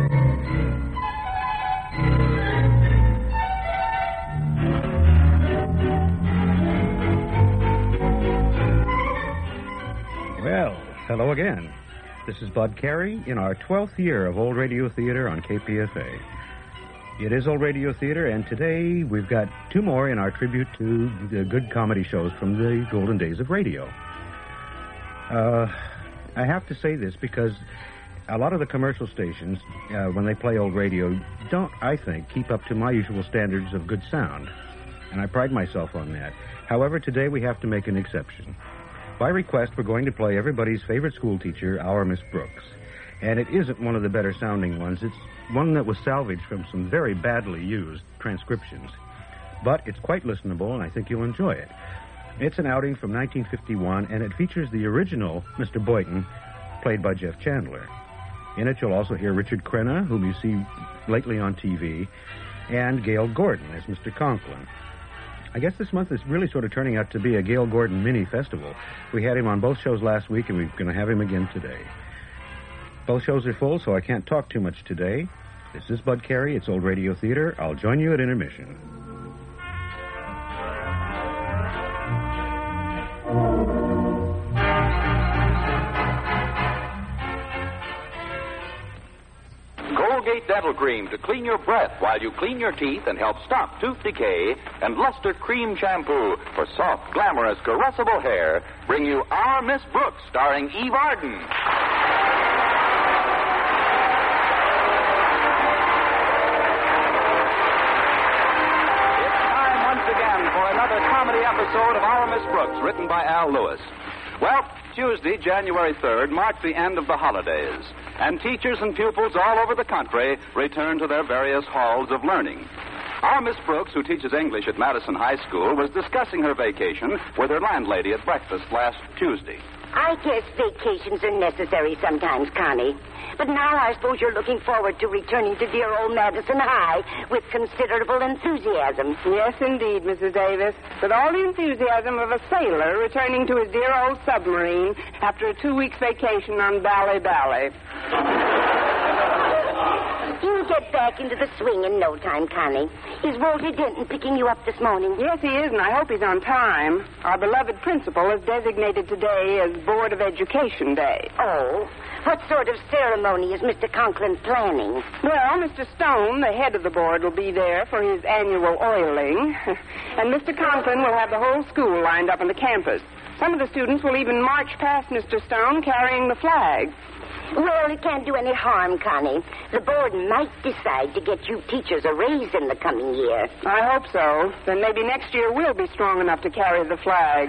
Well, hello again. This is Bud Carey in our 12th year of Old Radio Theater on KPFA. It is Old Radio Theater, and today we've got two more in our tribute to the good comedy shows from the golden days of radio. I have to say this because a lot of the commercial stations, when they play old radio, don't, I think, keep up to my usual standards of good sound. And I pride myself on that. However, today we have to make an exception. By request, we're going to play everybody's favorite school teacher, Our Miss Brooks. And it isn't one of the better sounding ones. It's one that was salvaged from some very badly used transcriptions. But it's quite listenable, and I think you'll enjoy it. It's an outing from 1951, and it features the original Mr. Boynton, played by Jeff Chandler. In it, you'll also hear Richard Crenna, whom you see lately on TV, and Gale Gordon as Mr. Conklin. I guess this month is really sort of turning out to be a Gale Gordon mini-festival. We had him on both shows last week, and we're going to have him again today. Both shows are full, so I can't talk too much today. This is Bud Carey. It's Old Radio Theater. I'll join you at intermission. Colgate Dental Cream to clean your breath while you clean your teeth and help stop tooth decay, and Luster Cream Shampoo for soft, glamorous, caressable hair bring you Our Miss Brooks, starring Eve Arden. It's time once again for another comedy episode of Our Miss Brooks, written by Al Lewis. Well, Tuesday, January 3rd, marked the end of the holidays, and teachers and pupils all over the country return to their various halls of learning. Our Miss Brooks, who teaches English at Madison High School, was discussing her vacation with her landlady at breakfast last Tuesday. I guess vacations are necessary sometimes, Connie. But now I suppose you're looking forward to returning to dear old Madison High with considerable enthusiasm. Yes, indeed, Mrs. Davis. With all the enthusiasm of a sailor returning to his dear old submarine after a 2-week vacation on Bally. You'll get back into the swing in no time, Connie. Is Walter Denton picking you up this morning? Yes, he is, and I hope he's on time. Our beloved principal has designated today as Board of Education Day. Oh, what sort of ceremony is Mr. Conklin planning? Well, Mr. Stone, the head of the board, will be there for his annual oiling. And Mr. Conklin will have the whole school lined up on the campus. Some of the students will even march past Mr. Stone carrying the flag. Well, it can't do any harm, Connie. The board might decide to get you teachers a raise in the coming year. I hope so. Then maybe next year we'll be strong enough to carry the flag.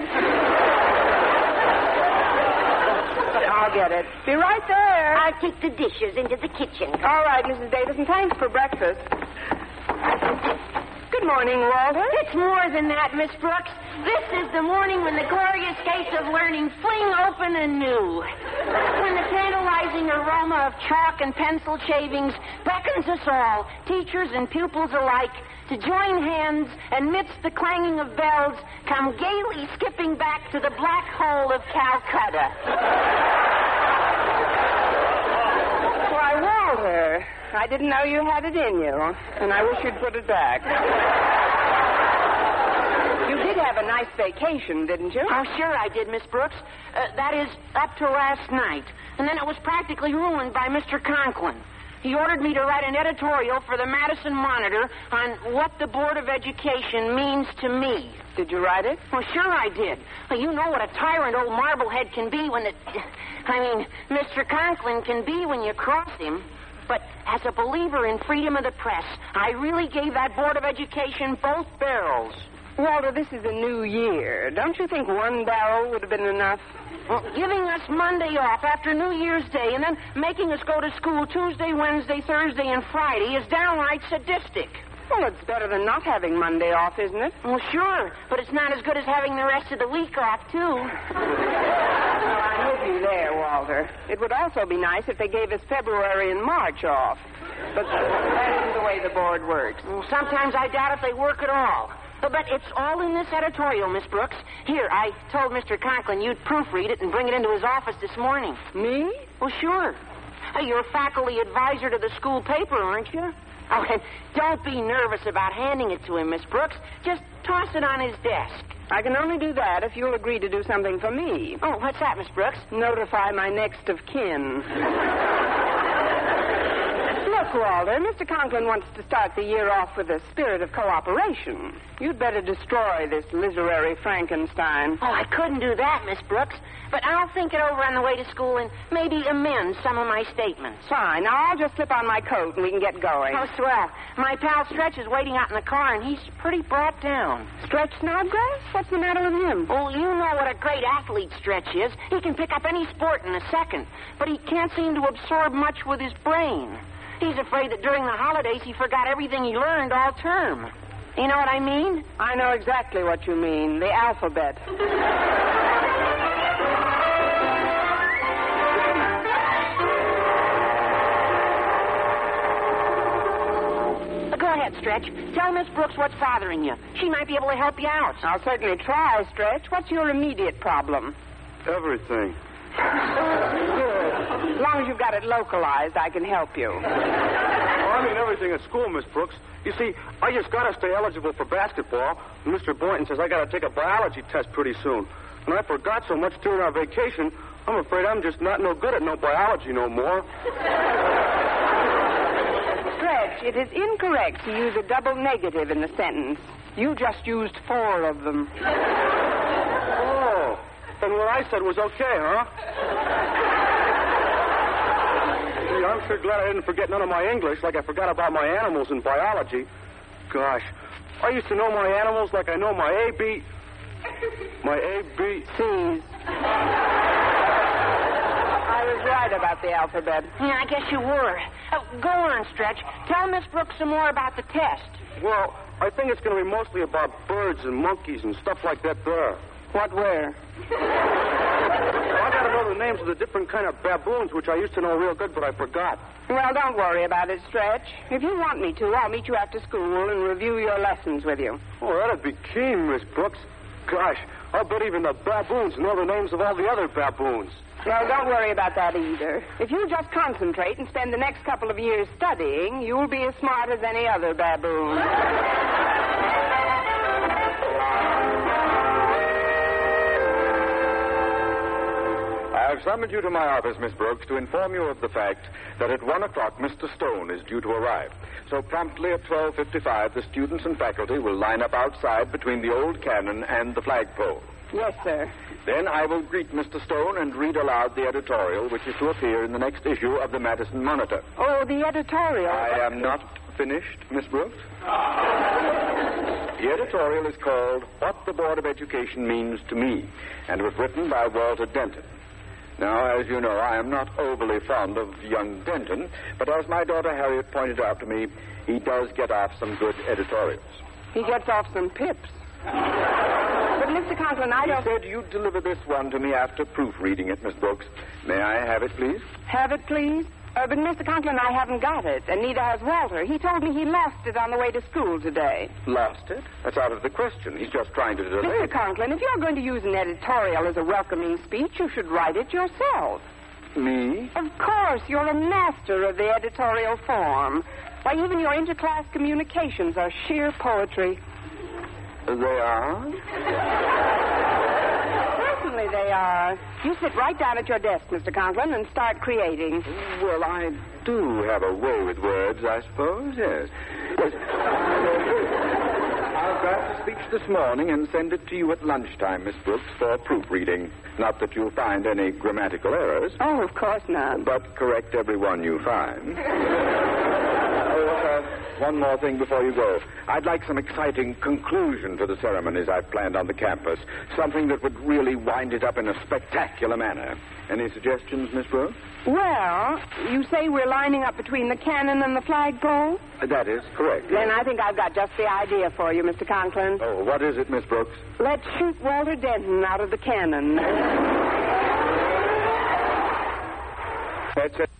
I'll get it. Be right there. I'll take the dishes into the kitchen. All right, Mrs. Davis, and thanks for breakfast. Good morning, Walter. It's more than that, Miss Brooks. This is the morning when the glorious gates of learning fling open anew. When the tantalizing aroma of chalk and pencil shavings beckons us all, teachers and pupils alike, to join hands and midst the clanging of bells, come gaily skipping back to the black hole of Calcutta. Why, Walter, I didn't know you had it in you, and I wish you'd put it back. You did have a nice vacation, didn't you? Oh, sure I did, Miss Brooks. That is, up to last night. And then it was practically ruined by Mr. Conklin. He ordered me to write an editorial for the Madison Monitor on what the Board of Education means to me. Did you write it? Well, sure I did. Well, you know what a tyrant old Marblehead can be when Mr. Conklin can be when you cross him. But as a believer in freedom of the press, I really gave that Board of Education both barrels. Walter, this is a new year. Don't you think one barrel would have been enough? Well, giving us Monday off after New Year's Day and then making us go to school Tuesday, Wednesday, Thursday, and Friday is downright sadistic. Well, it's better than not having Monday off, isn't it? Well, sure, but it's not as good as having the rest of the week off, too. Well, I'm with you there, Walter. It would also be nice if they gave us February and March off. But that isn't the way the board works. Well, sometimes I doubt if they work at all. But it's all in this editorial, Miss Brooks. Here, I told Mr. Conklin you'd proofread it and bring it into his office this morning. Me? Well, sure. You're faculty advisor to the school paper, aren't you? Oh, and don't be nervous about handing it to him, Miss Brooks. Just toss it on his desk. I can only do that if you'll agree to do something for me. Oh, what's that, Miss Brooks? Notify my next of kin. Look, Walter, Mr. Conklin wants to start the year off with a spirit of cooperation. You'd better destroy this literary Frankenstein. Oh, I couldn't do that, Miss Brooks. But I'll think it over on the way to school and maybe amend some of my statements. Fine. Now, I'll just slip on my coat and we can get going. Oh, swell. My pal Stretch is waiting out in the car, and he's pretty brought down. Stretch Snodgrass? What's the matter with him? Oh, you know what a great athlete Stretch is. He can pick up any sport in a second, but he can't seem to absorb much with his brain. He's afraid that during the holidays he forgot everything he learned all term. You know what I mean? I know exactly what you mean. The alphabet. Go ahead, Stretch. Tell Miss Brooks what's bothering you. She might be able to help you out. I'll certainly try, Stretch. What's your immediate problem? Everything. Good. As long as you've got it localized, I can help you. I mean everything at school, Miss Brooks. You see, I just got to stay eligible for basketball. And Mr. Boynton says I got to take a biology test pretty soon. And I forgot so much during our vacation, I'm afraid I'm just not no good at no biology no more. Stretch, it is incorrect to use a double negative in the sentence. You just used 4 of them. Oh, then what I said was okay, huh? Gee, I'm sure glad I didn't forget none of my English like I forgot about my animals in biology. Gosh, I used to know my animals like I know my ABCs. I was right about the alphabet. Yeah, I guess you were. Go on, Stretch. Tell Miss Brooks some more about the test. Well, I think it's going to be mostly about birds and monkeys and stuff like that there. What, where? I got to know the names of the different kind of baboons, which I used to know real good, but I forgot. Well, don't worry about it, Stretch. If you want me to, I'll meet you after school and review your lessons with you. Oh, that'd be keen, Miss Brooks. Gosh, I'll bet even the baboons know the names of all the other baboons. Well, don't worry about that either. If you just concentrate and spend the next couple of years studying, you'll be as smart as any other baboon. I have summoned you to my office, Miss Brooks, to inform you of the fact that at 1 o'clock Mr. Stone is due to arrive. So promptly at 12:55, the students and faculty will line up outside between the old cannon and the flagpole. Yes, sir. Then I will greet Mr. Stone and read aloud the editorial which is to appear in the next issue of the Madison Monitor. Oh, the editorial. I am not finished, Miss Brooks. The editorial is called What the Board of Education Means to Me, and was written by Walter Denton. Now, as you know, I am not overly fond of young Denton, but as my daughter Harriet pointed out to me, he does get off some good editorials. He gets off some pips. But, Mr. Conklin, I don't... You said you'd deliver this one to me after proofreading it, Miss Brooks. May I have it, please? Have it, please? But, Mr. Conklin, I haven't got it, and neither has Walter. He told me he lost it on the way to school today. Lost it? That's out of the question. He's just trying to delay Mr. it. Conklin, if you're going to use an editorial as a welcoming speech, you should write it yourself. Me? Of course, you're a master of the editorial form. Why, even your interclass communications are sheer poetry. They are? Certainly they are. You sit right down at your desk, Mr. Conklin, and start creating. Well, I do have a way with words, I suppose, yes. I'll draft a speech this morning and send it to you at lunchtime, Miss Brooks, for proofreading. Not that you'll find any grammatical errors. Oh, of course not. But correct every one you find. One more thing before you go. I'd like some exciting conclusion to the ceremonies I've planned on the campus. Something that would really wind it up in a spectacular manner. Any suggestions, Miss Brooks? Well, you say we're lining up between the cannon and the flagpole? That is correct. Then I think I've got just the idea for you, Mr. Conklin. Oh, what is it, Miss Brooks? Let's shoot Walter Denton out of the cannon. That's it.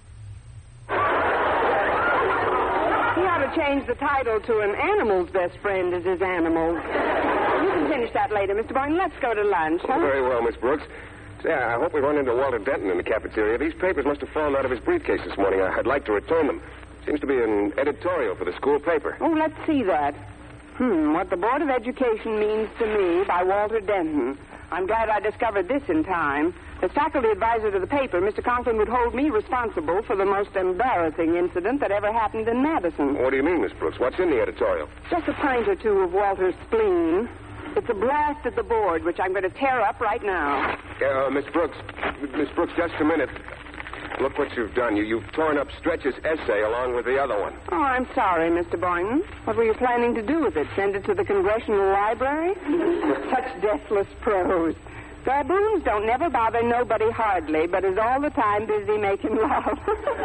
Change the title to An Animal's Best Friend is His Animals. You can finish that later, Mr. Boynton. Let's go to lunch, huh? Very well, Miss Brooks. Say, I hope we run into Walter Denton in the cafeteria. These papers must have fallen out of his briefcase this morning. I'd like to return them. Seems to be an editorial for the school paper. Oh, let's see that. What the Board of Education Means to Me by Walter Denton. I'm glad I discovered this in time. As faculty advisor to the paper, Mr. Conklin would hold me responsible for the most embarrassing incident that ever happened in Madison. What do you mean, Miss Brooks? What's in the editorial? Just a pint or two of Walter's spleen. It's a blast at the board, which I'm going to tear up right now. Miss Brooks, just a minute. Look what you've done. You've torn up Stretch's essay along with the other one. Oh, I'm sorry, Mr. Boynton. What were you planning to do with it? Send it to the Congressional Library? Such deathless prose. Baboons don't never bother nobody hardly, but is all the time busy making love.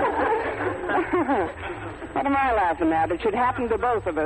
What am I laughing at? It should happen to both of us.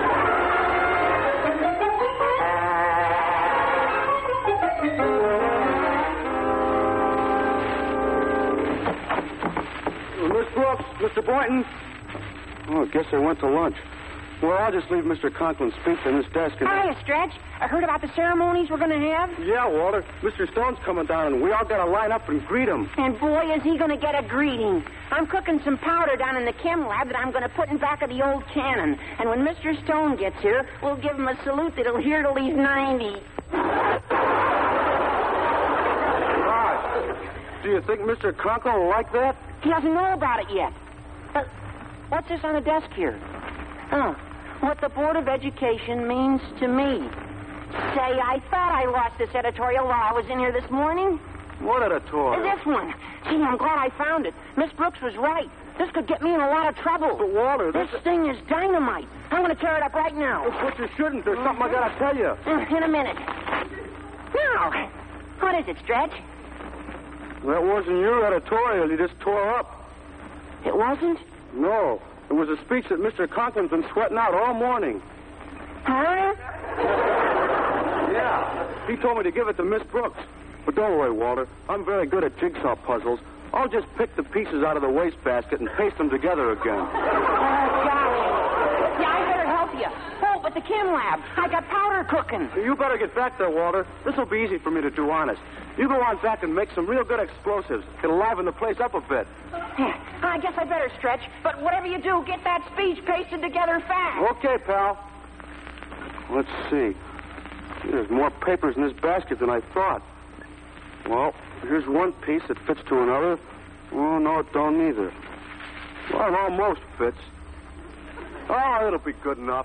Miss Brooks, Mr. Boynton. Oh, I guess they went to lunch. Well, I'll just leave Mr. Conklin's speech on this desk. Hiya, Stretch. I heard about the ceremonies we're going to have. Yeah, Walter. Mr. Stone's coming down, and we all got to line up and greet him. And boy, is he going to get a greeting. I'm cooking some powder down in the chem lab that I'm going to put in back of the old cannon. And when Mr. Stone gets here, we'll give him a salute that'll hear till he's 90. Do you think Mr. Conklin will like that? He doesn't know about it yet. What's this on the desk here? What the Board of Education means to me. Say, I thought I lost this editorial while I was in here this morning. What editorial? This one. Gee, I'm glad I found it. Miss Brooks was right. This could get me in a lot of trouble. But, Walter, this thing is dynamite. I'm going to tear it up right now. But you shouldn't. There's something I got to tell you. In a minute. Now, what is it, Stretch? That wasn't your editorial. You just tore up. It wasn't? No. It was a speech that Mr. Conklin's been sweating out all morning. Huh? Yeah. He told me to give it to Miss Brooks. But don't worry, Walter. I'm very good at jigsaw puzzles. I'll just pick the pieces out of the wastebasket and paste them together again. Oh, gosh. Yeah, I better help you. Oh, but the chem lab. I got powder cooking. You better get back there, Walter. This will be easy for me to do honest. You go on back and make some real good explosives. It'll liven the place up a bit. Yeah, I guess I better, Stretch. But whatever you do, get that speech pasted together fast. Okay, pal. Let's see. There's more papers in this basket than I thought. Well, here's one piece that fits to another. Oh, no, it don't either. Well, it almost fits. Oh, it'll be good enough.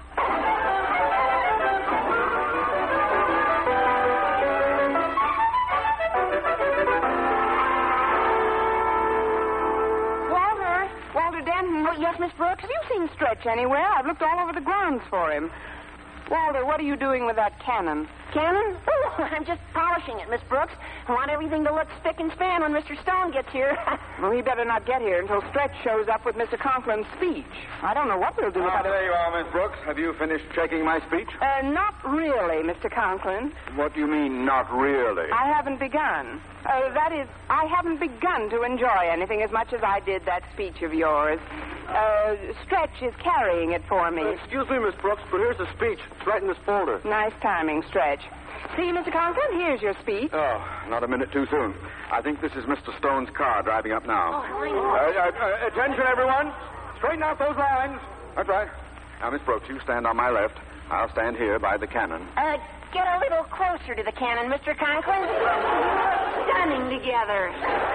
Walter Denton. Oh, yes, Miss Brooks? Have you seen Stretch anywhere? I've looked all over the grounds for him. Walter, what are you doing with that cannon? Cannon? Oh, I'm just polishing it, Miss Brooks. I want everything to look spick and span when Mr. Stone gets here. Well, he better not get here until Stretch shows up with Mr. Conklin's speech. I don't know what we'll do about it. There you are, Miss Brooks. Have you finished checking my speech? Not really, Mr. Conklin. What do you mean, not really? I haven't begun. That is, I haven't begun to enjoy anything as much as I did that speech of yours. Stretch is carrying it for me. Excuse me, Miss Brooks, but here's the speech. It's right in this folder. Nice timing, Stretch. See, Mr. Conklin, here's your speech. Oh, not a minute too soon. I think this is Mr. Stone's car driving up now. Attention, everyone. Straighten out those lines. That's right. Now, Miss Brooks, you stand on my left. I'll stand here by the cannon. Get a little closer to the cannon, Mr. Conklin. Stunning together.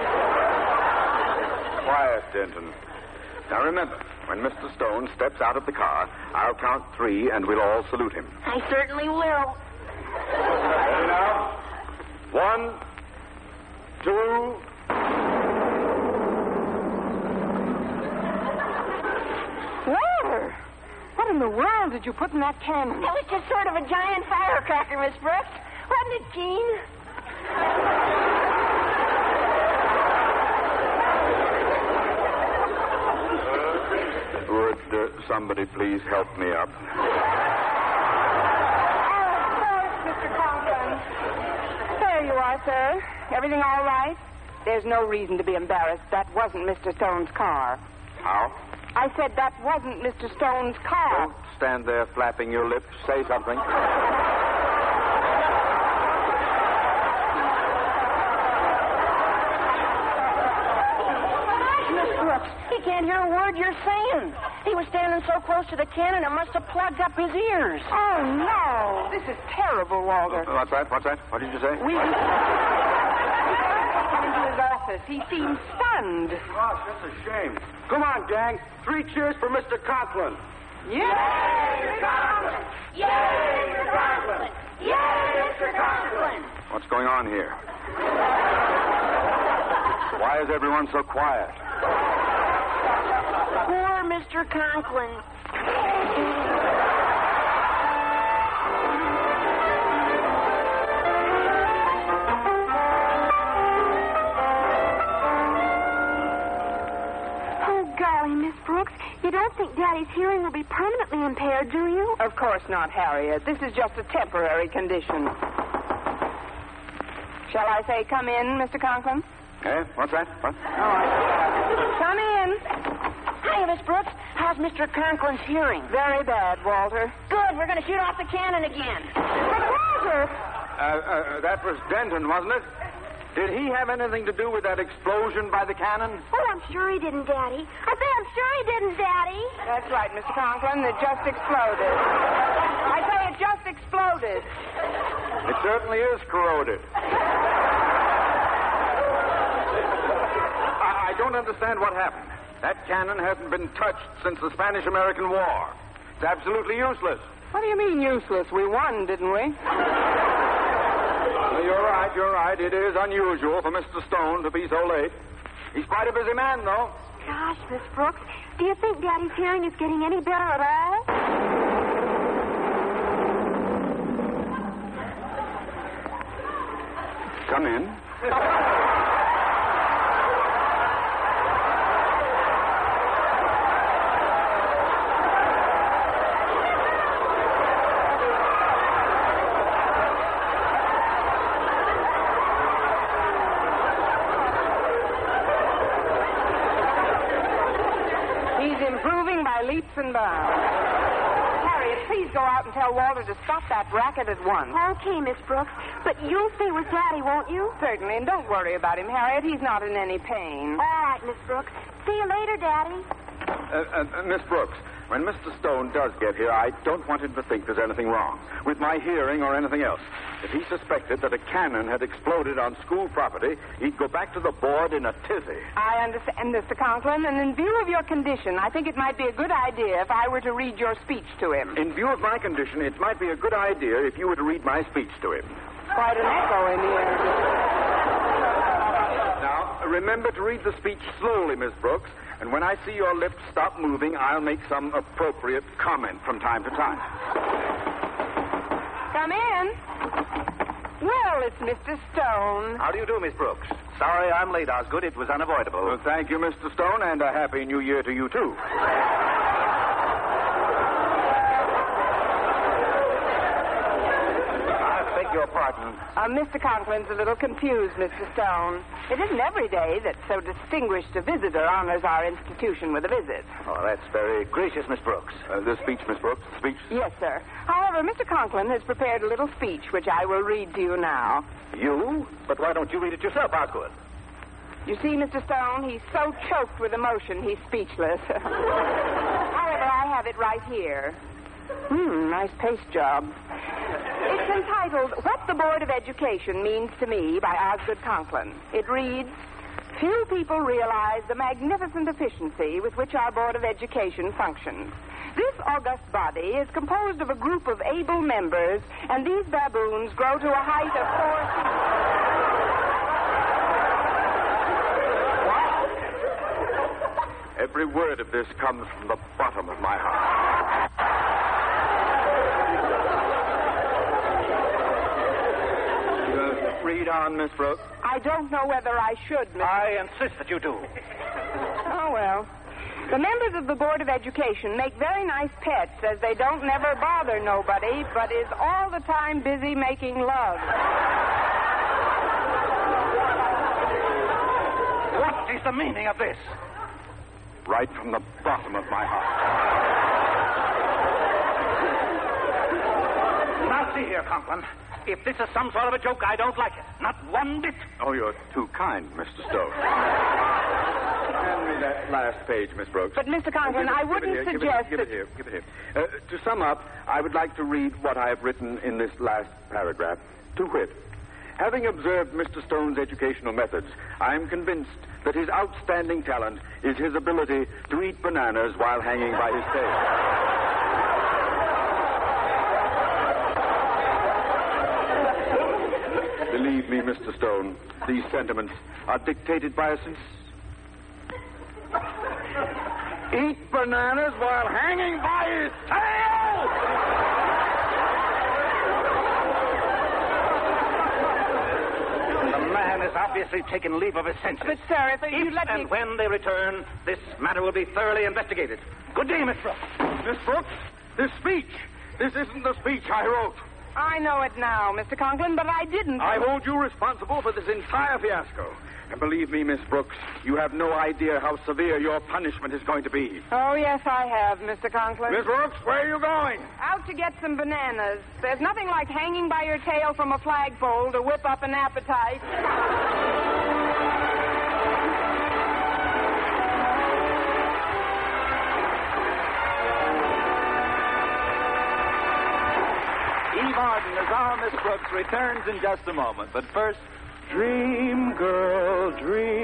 Quiet, Denton. Now, remember, when Mr. Stone steps out of the car, I'll count 3 and we'll all salute him. I certainly will. Ready now? 1, 2. Walter, what in the world did you put in that cannon? It was just sort of a giant firecracker, Miss Brooks. Wasn't it, Gene? Would somebody please help me up? Mr. Conklin. There you are, sir. Everything all right? There's no reason to be embarrassed. That wasn't Mr. Stone's car. How? I said that wasn't Mr. Stone's car. Don't stand there flapping your lips. Say something. he can't hear a word you're saying. He was standing so close to the cannon, it must have plugged up his ears. Oh, no. This is terrible, Walter. What's that? What did you say? We into his office. He seems stunned. Gosh, that's a shame. Come on, gang. 3 cheers for Mr. Conklin. Yay, Mr. Conklin! Yay, Mr. Conklin! Yay, Mr. Conklin! What's going on here? Why is everyone so quiet? Poor Mr. Conklin. Oh, golly, Miss Brooks, you don't think Daddy's hearing will be permanently impaired, do you? Of course not, Harriet. This is just a temporary condition. Shall I say come in, Mr. Conklin? Eh? What's that? What? Come in. Hi, Miss Brooks. How's Mr. Conklin's hearing? Very bad, Walter. Good. We're going to shoot off the cannon again. But, Walter! That was Denton, wasn't it? Did he have anything to do with that explosion by the cannon? Oh, I'm sure he didn't, Daddy. I say I'm sure he didn't, Daddy. That's right, Mr. Conklin. It just exploded. I say it just exploded. It certainly is corroded. I don't understand what happened. That cannon hasn't been touched since the Spanish-American War. It's absolutely useless. What do you mean useless? We won, didn't we? You're right. It is unusual for Mr. Stone to be so late. He's quite a busy man, though. Gosh, Miss Brooks, do you think Daddy's hearing is getting any better at all? Come in. He's improving by leaps and bounds. Harriet, please go out and tell Walter to stop that racket at once. Okay, Miss Brooks, but you'll stay with Daddy, won't you? Certainly, and don't worry about him, Harriet. He's not in any pain. All right, Miss Brooks. See you later, Daddy. Miss Brooks, when Mr. Stone does get here, I don't want him to think there's anything wrong with my hearing or anything else. If he suspected that a cannon had exploded on school property, he'd go back to the board in a tizzy. I understand, Mr. Conklin, and in view of your condition, I think it might be a good idea if I were to read your speech to him. In view of my condition, it might be a good idea if you were to read my speech to him. Quite an echo in here. Now, remember to read the speech slowly, Miss Brooks, and when I see your lips stop moving, I'll make some appropriate comment from time to time. Come in. Well, it's Mr. Stone. How do you do, Miss Brooks? Sorry I'm late, Osgood. It was unavoidable. Well, thank you, Mr. Stone, and a Happy New Year to you, too. I beg your pardon. Mr. Conklin's a little confused, Mr. Stone. It isn't every day that so distinguished a visitor honors our institution with a visit. Oh, that's very gracious, Miss Brooks. The speech, Miss Brooks. Speech? Yes, sir. However, Mr. Conklin has prepared a little speech, which I will read to you now. You? But why don't you read it yourself, Osgood? You see, Mr. Stone, he's so choked with emotion, he's speechless. However, I have it right here. Nice paste job. It's entitled, What the Board of Education Means to Me by Osgood Conklin. It reads, Few people realize the magnificent efficiency with which our Board of Education functions. This august body is composed of a group of able members, and these baboons grow to a height of 4 feet. Every word of this comes from the bottom of my heart. Read on, Miss Brooks. I don't know whether I should, Mr. I insist that you do. Oh, well. The members of the Board of Education make very nice pets, as they don't never bother nobody, but is all the time busy making love. What is the meaning of this? Right from the bottom of my heart. Now, see here, Conklin. If this is some sort of a joke, I don't like it. Not one bit. Oh, you're too kind, Mr. Stone. Hand me that last page, Miss Brooks. But, Mr. Conklin, I wouldn't suggest Give it here. To sum up, I would like to read what I have written in this last paragraph. To wit, having observed Mr. Stone's educational methods, I am convinced that his outstanding talent is his ability to eat bananas while hanging by his tail. Believe me, Mr. Stone, these sentiments are dictated by a Eat bananas while hanging by his tail! The man has obviously taken leave of his senses. But, sir, if you let me... And when they return, this matter will be thoroughly investigated. Good day, Miss Brooks. Miss Brooks, this isn't the speech I wrote. I know it now, Mr. Conklin, but I didn't. I hold you responsible for this entire fiasco. And believe me, Miss Brooks, you have no idea how severe your punishment is going to be. Oh, yes, I have, Mr. Conklin. Miss Brooks, where are you going? Out to get some bananas. There's nothing like hanging by your tail from a flagpole to whip up an appetite. Eve Arden as our Miss Brooks returns in just a moment. But first, Dream girl,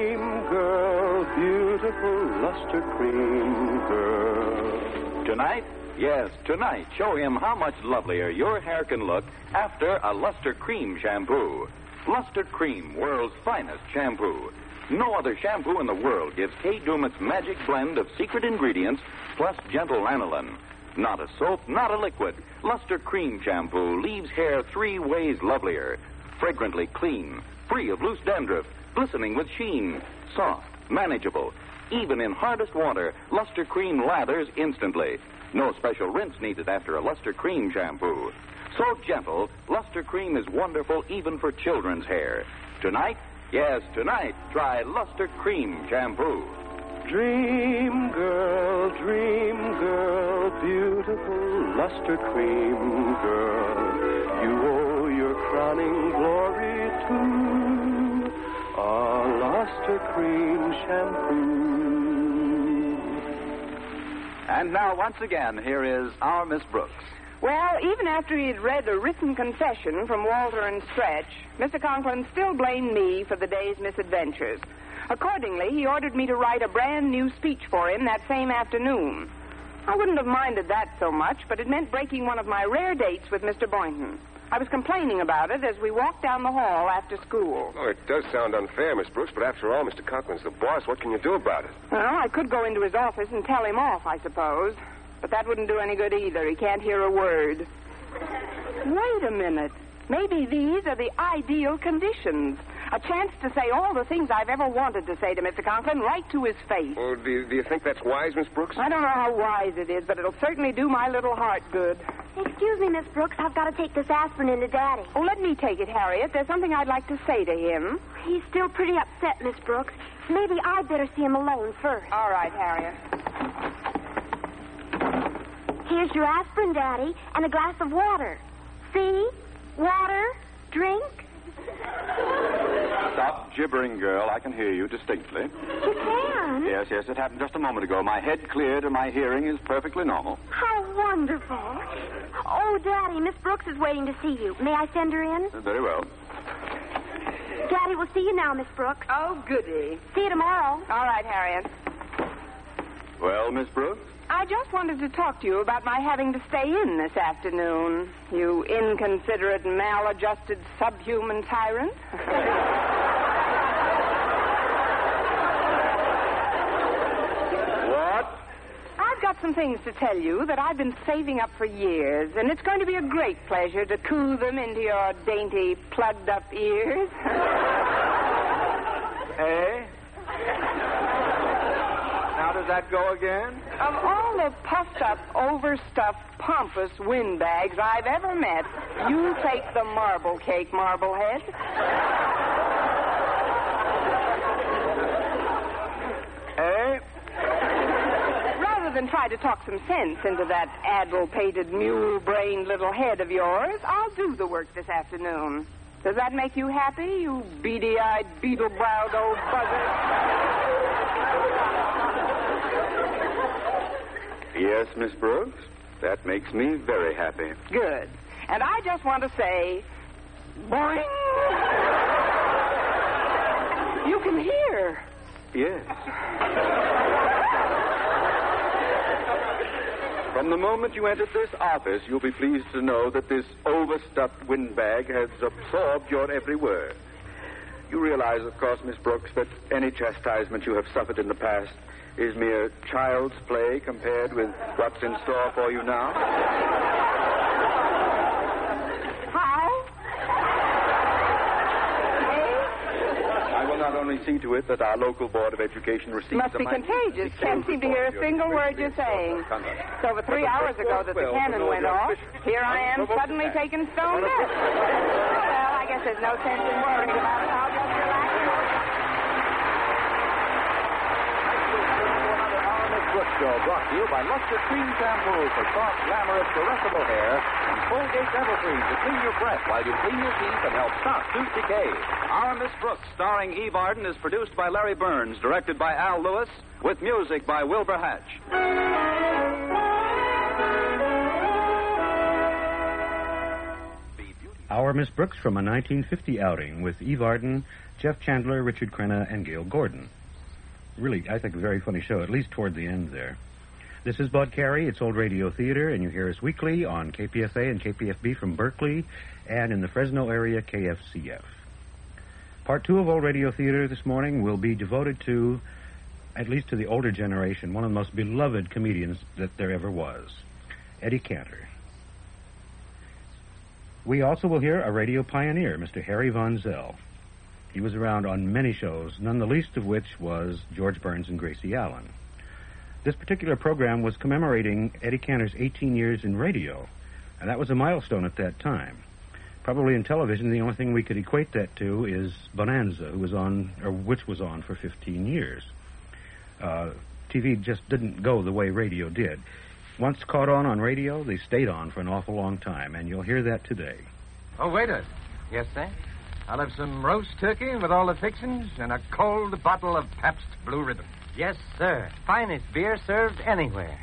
beautiful luster cream girl. Tonight? Yes, tonight. Show him how much lovelier your hair can look after a Luster Cream shampoo. Luster Cream, world's finest shampoo. No other shampoo in the world gives Kay Daumit's magic blend of secret ingredients plus gentle lanolin. Not a soap, not a liquid. Luster Cream shampoo leaves hair 3 ways lovelier. Fragrantly clean, free of loose dandruff, glistening with sheen, soft, manageable. Even in hardest water, Luster Cream lathers instantly. No special rinse needed after a Luster Cream shampoo. So gentle, Luster Cream is wonderful even for children's hair. Tonight, yes, tonight, try Luster Cream shampoo. Dream girl, beautiful luster cream girl. You owe your crowning glory to a luster cream shampoo. And now, once again, here is our Miss Brooks. Well, even after he had read a written confession from Walter and Stretch, Mr. Conklin still blamed me for the day's misadventures. Accordingly, he ordered me to write a brand new speech for him that same afternoon. I wouldn't have minded that so much, but it meant breaking one of my rare dates with Mr. Boynton. I was complaining about it as we walked down the hall after school. Oh, it does sound unfair, Miss Brooks, but after all, Mr. Conklin's the boss. What can you do about it? Well, I could go into his office and tell him off, I suppose. But that wouldn't do any good either. He can't hear a word. Wait a minute. Maybe these are the ideal conditions. A chance to say all the things I've ever wanted to say to Mr. Conklin right to his face. Well, do you think that's wise, Miss Brooks? I don't know how wise it is, but it'll certainly do my little heart good. Excuse me, Miss Brooks. I've got to take this aspirin into Daddy. Oh, let me take it, Harriet. There's something I'd like to say to him. He's still pretty upset, Miss Brooks. Maybe I'd better see him alone first. All right, Harriet. Here's your aspirin, Daddy, and a glass of water. See? Water. Drink. Stop gibbering, girl. I can hear you distinctly. You can? Yes, it happened just a moment ago. My head cleared and my hearing is perfectly normal. How wonderful. Oh, Daddy, Miss Brooks is waiting to see you. May I send her in? Very well. Daddy, we'll see you now, Miss Brooks. Oh, goody. See you tomorrow. All right, Harriet. Well, Miss Brooks? I just wanted to talk to you about my having to stay in this afternoon. You inconsiderate, maladjusted, subhuman tyrant. What? I've got some things to tell you that I've been saving up for years, and it's going to be a great pleasure to coo them into your dainty, plugged-up ears. Eh? How does that go again? Of all the puffed-up, overstuffed, pompous windbags I've ever met, you take the marble cake, Marblehead. than try to talk some sense into that addle-pated, mule-brained little head of yours, I'll do the work this afternoon. Does that make you happy, you beady-eyed, beetle-browed old buzzard? Yes, Miss Brooks. That makes me very happy. Good. And I just want to say, boing! You can hear. Yes. From the moment you entered this office, you'll be pleased to know that this overstuffed windbag has absorbed your every word. You realize, of course, Miss Brooks, that any chastisement you have suffered in the past is mere child's play compared with what's in store for you now? How? I will not only see to it that our local Board of Education receives... Must be contagious. Can't seem to hear a single word you're saying. So over 3 hours ago that the cannon went off, here I am suddenly taking stone deaf. Well, I guess there's no sense in worrying about it. I'll just relax. Brooks Show brought to you by Luster Cream Shampoo for soft, glamorous, caressable hair and Colgate Dental Cream to clean your breath while you clean your teeth and help stop tooth decay. Our Miss Brooks, starring Eve Arden, is produced by Larry Burns, directed by Al Lewis, with music by Wilbur Hatch. Our Miss Brooks from a 1950 outing with Eve Arden, Jeff Chandler, Richard Crenna, and Gail Gordon. Really, I think a very funny show, at least toward the end there. This is Bud Carey. It's Old Radio Theater, and you hear us weekly on KPFA and KPFB from Berkeley, and in the Fresno area, KFCF. Part 2 of Old Radio Theater this morning will be devoted to, at least to the older generation, one of the most beloved comedians that there ever was, Eddie Cantor. We also will hear a radio pioneer, Mr. Harry Von Zell. He was around on many shows, none the least of which was George Burns and Gracie Allen. This particular program was commemorating Eddie Cantor's 18 years in radio, and that was a milestone at that time. Probably in television, the only thing we could equate that to is Bonanza, which was on for 15 years. TV just didn't go the way radio did. Once caught on radio, they stayed on for an awful long time, and you'll hear that today. Oh, waiter. Yes, sir? I'll have some roast turkey with all the fixings and a cold bottle of Pabst Blue Ribbon. Yes, sir. Finest beer served anywhere.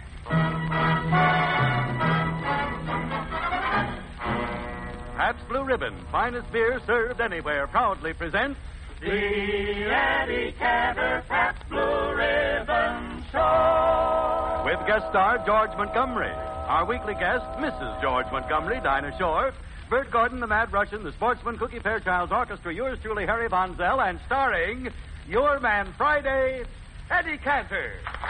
Pabst Blue Ribbon, finest beer served anywhere, proudly presents The Eddie Cantor Pabst Blue Ribbon Show. With guest star George Montgomery. Our weekly guest, Mrs. George Montgomery, Dinah Shore, Bert Gordon, the Mad Russian, the Sportsman, Cookie Fairchild's Orchestra, yours truly, Harry Von Zell, and starring your man Friday, Eddie Cantor.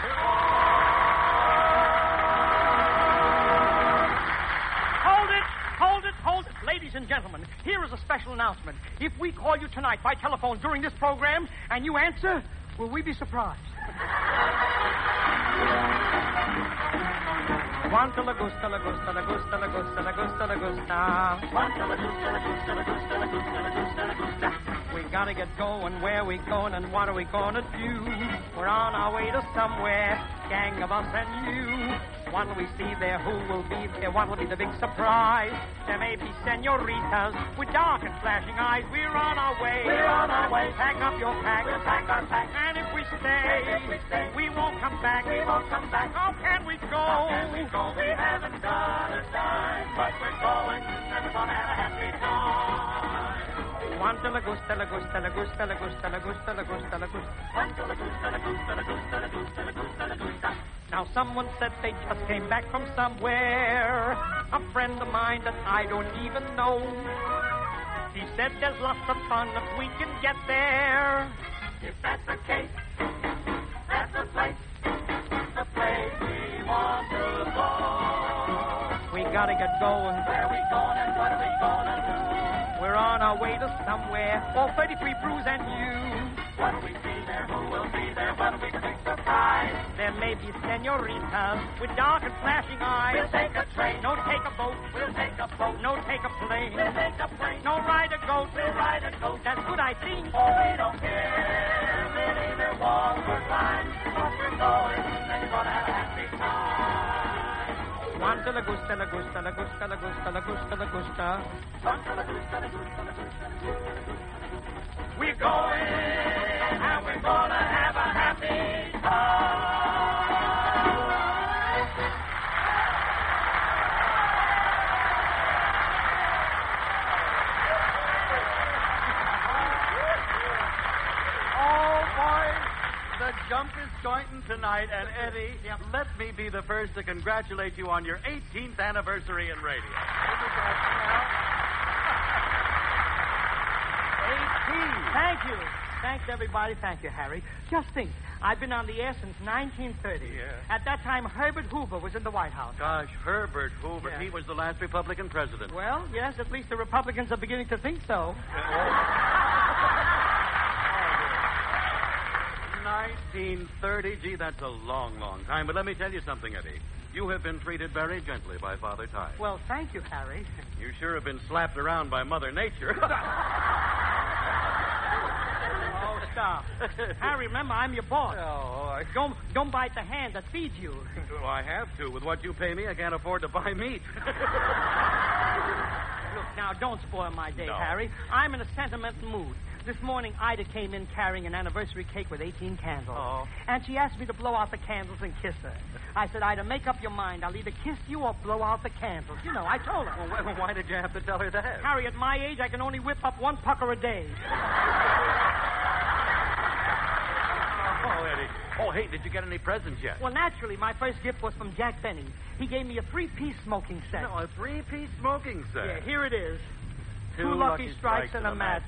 Hold it. Ladies and gentlemen, here is a special announcement. If we call you tonight by telephone during this program and you answer, will we be surprised? Quanta la gusta, la gusta, la gusta, la gusta, la gusta, la gusta. Quanta la gusta, la gusta, la gusta, la gusta, la gusta, la gusta. We gotta get going. Where we going and what are we gonna do? We're on our way to somewhere, gang of us and you. What will we see there? Who will be there? What will be the big surprise? There may be senoritas with dark and flashing eyes. We're on our way. We're on our way. Pack up your pack. We'll pack our pack. And if we stay, we won't come back. We won't come back. How can we go? How can we go? We haven't got a dime, but we're going, and we're gonna have a happy time. Quanta la gusta, la gusta, la gusta, la gusta, la gusta, la gusta, la gusta. Quanta la gusta, la gusta, la gusta, la gusta, la gusta, la gusta. Now someone said they just came back from somewhere. A friend of mine that I don't even know. He said there's lots of fun if we can get there. If that's the case, that's the place we want to go. We gotta get going. Where are we going and what are we gonna do? We're on our way to somewhere. All 33 brews and you. What will we see there? Who will be there? What will be the big surprise? There may be senoritas with dark and flashing eyes. We'll take a train. No, take a boat. We'll take a boat. No, take a plane. We'll take a plane. No, ride a goat. We'll ride a goat. That's good, I think. Oh, we don't care. We'll either walk or climb. Once we're going, then you're gonna have a happy time. Quanta la gusta, la gusta, la gusta, la gusta, la gusta, la gusta. Quanta la gusta, la gusta, la gusta, la gusta. We're going, and we're gonna have a happy time. The jump is jointing tonight, and Eddie, let me be the first to congratulate you on your 18th anniversary in radio. 18. Thank you. Thanks, everybody. Thank you, Harry. Just think, I've been on the air since 1930. Yeah. At that time, Herbert Hoover was in the White House. Gosh, Herbert Hoover. Yeah. He was the last Republican president. Well, yes, at least the Republicans are beginning to think so. 1930. Gee, that's a long, long time. But let me tell you something, Eddie. You have been treated very gently by Father Time. Well, thank you, Harry. You sure have been slapped around by Mother Nature. Oh, stop. Harry, remember, I'm your boss. Oh, Don't bite the hand that feeds you. Well, I have to. With what you pay me, I can't afford to buy meat. Look, now, don't spoil my day, No. Harry. I'm in a sentimental mood. This morning, Ida came in carrying an anniversary cake with 18 candles. Oh. And she asked me to blow out the candles and kiss her. I said, Ida, make up your mind. I'll either kiss you or blow out the candles. You know, I told her. Well, why did you have to tell her that? Harry, at my age, I can only whip up one pucker a day. Oh, Eddie. Oh, hey, did you get any presents yet? Well, naturally, my first gift was from Jack Benny. He gave me a 3-piece smoking set. No, a 3-piece smoking set. Yeah, here it is. Two lucky strikes and a match.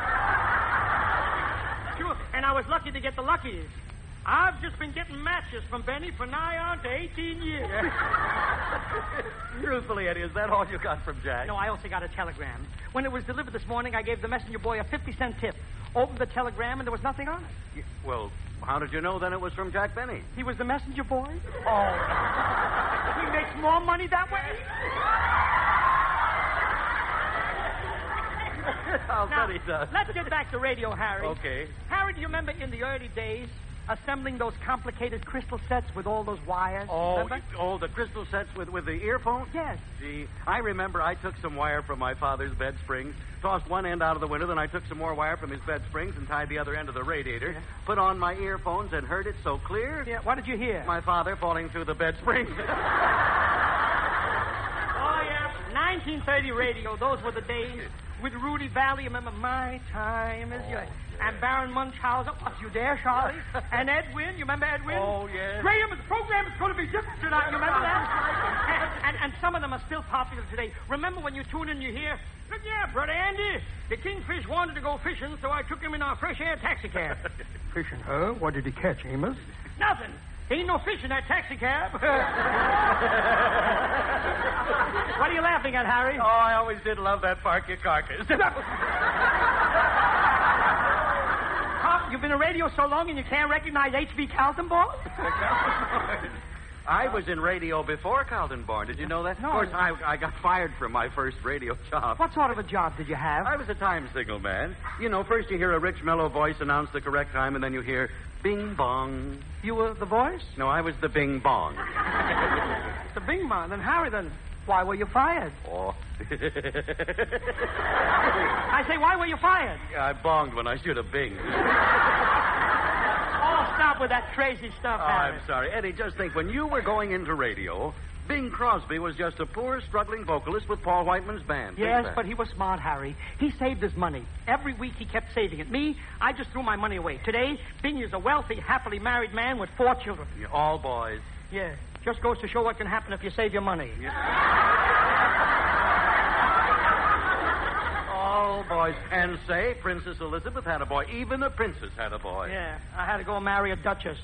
Sure, and I was lucky to get the luckies. I've just been getting matches from Benny for nigh on to 18 years. Truthfully, Eddie, is that all you got from Jack? No, I also got a telegram. When it was delivered this morning, I gave the messenger boy a 50-cent tip. Opened the telegram, and there was nothing on it. Well, how did you know then it was from Jack Benny? He was the messenger boy? Oh. He makes more money that way? I'll Now, bet he does. Let's get back to radio, Harry. Okay. Harry, do you remember in the early days assembling those complicated crystal sets with all those wires? Remember? The crystal sets with the earphones? Yes. Gee, I remember I took some wire from my father's bed springs, tossed one end out of the window, then I took some more wire from his bed springs and tied the other end to the radiator, put on my earphones and heard it so clear. Yeah, what did you hear? My father falling through the bed springs. Oh, yeah. 1930 radio, those were the days. With Rudy Valley, remember My Time Is Yours. And Baron Munchausen. Oh, you there, Charlie? And Edwin, you remember Edwin? Oh, yes. Graham, the program is going to be different tonight, you remember that? and some of them are still popular today. Remember when you tune in, you hear, look, yeah, Brother Andy, the kingfish wanted to go fishing, so I took him in our fresh air taxi cab. Fishing, huh? What did he catch, Amos? Nothing. Ain't no fish in that taxi cab. What are you laughing at, Harry? Oh, I always did love that Park Your Carcass. You've been in radio so long and you can't recognize H.B. Kaltenborn? I was in radio before Kaltenborn. Did you know that? No. Of course, I got fired from my first radio job. What sort of a job did you have? I was a time signal man. You know, first you hear a rich, mellow voice announce the correct time, and then you hear bing bong. You were the voice? No, I was the bing bong. The bing bong. Then, Harry, then why were you fired? Oh. I say, why were you fired? I bonged when I should have binged. Oh, stop with that crazy stuff, Harry. I'm sorry. Eddie, just think, when you were going into radio, Bing Crosby was just a poor, struggling vocalist with Paul Whiteman's band. Yes, but he was smart, Harry. He saved his money. Every week he kept saving it. Me, I just threw my money away. Today, Bing is a wealthy, happily married man with 4 children. Yeah, all boys. Yeah, just goes to show what can happen if you save your money. Yeah. All boys. And say, Princess Elizabeth had a boy. Even the princess had a boy. Yeah, I had to go marry a duchess.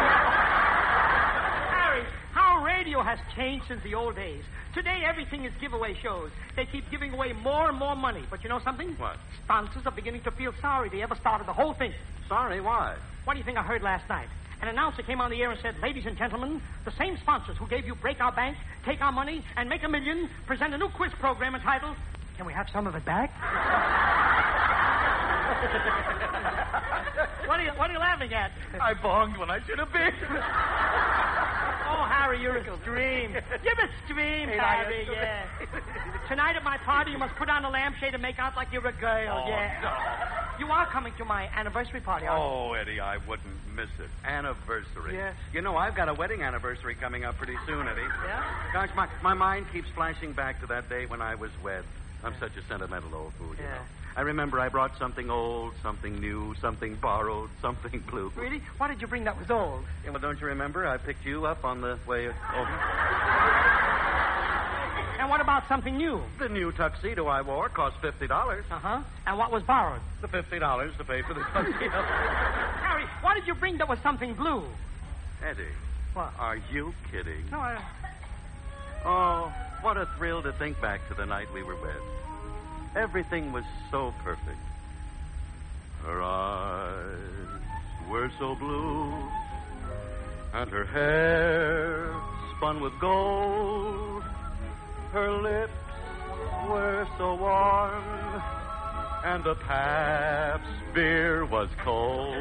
Harry, how radio has changed since the old days. Today, everything is giveaway shows. They keep giving away more and more money. But you know something? What? Sponsors are beginning to feel sorry they ever started the whole thing. Sorry, why? What do you think I heard last night? An announcer came on the air and said, ladies and gentlemen, the same sponsors who gave you Break Our Bank, Take Our Money, and Make $1 Million present a new quiz program entitled, Can We Have Some of It Back? What are you laughing at? I bonged when I should have been. Oh, Harry, you're extreme. You're extreme, Harry, yeah. Tonight at my party, you must put on a lampshade and make out like you're a girl, yeah. No. You are coming to my anniversary party, aren't you? Oh, Eddie, I wouldn't miss it. Anniversary. Yes. You know, I've got a wedding anniversary coming up pretty soon, Eddie. Yeah? Gosh, my mind keeps flashing back to that day when I was wed. I'm such a sentimental old fool, you know. I remember I brought something old, something new, something borrowed, something blue. Really? What did you bring that was old? Yeah, well, don't you remember? I picked you up on the way over. And what about something new? The new tuxedo I wore cost $50. Uh-huh. And what was borrowed? The $50 to pay for the tuxedo. Harry, what did you bring that was something blue? Eddie. What? Are you kidding? No, Oh, what a thrill to think back to the night we were wed. Everything was so perfect. Her eyes were so blue, and her hair spun with gold. Her lips were so warm, and the Pabst beer was cold.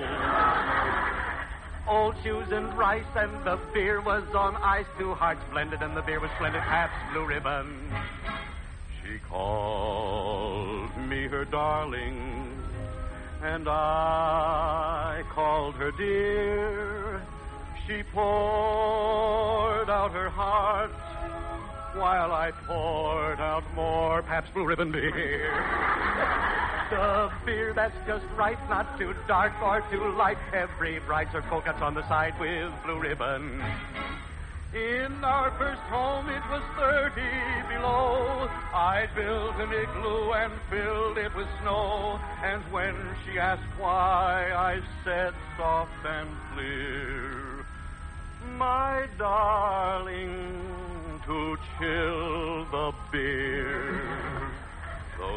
Old shoes and rice, and the beer was on ice. Two hearts blended, and the beer was splendid. Pabst Blue Ribbon. She called me her darling, and I called her dear. She poured out her heart while I poured out more Pabst Blue Ribbon beer. The beer that's just right, not too dark or too light. Every bride served cold cuts on the side with Blue Ribbon. In our first home, it was 30 below. I built an igloo and filled it with snow. And when she asked why, I said soft and clear, my darling, to chill the beer. Those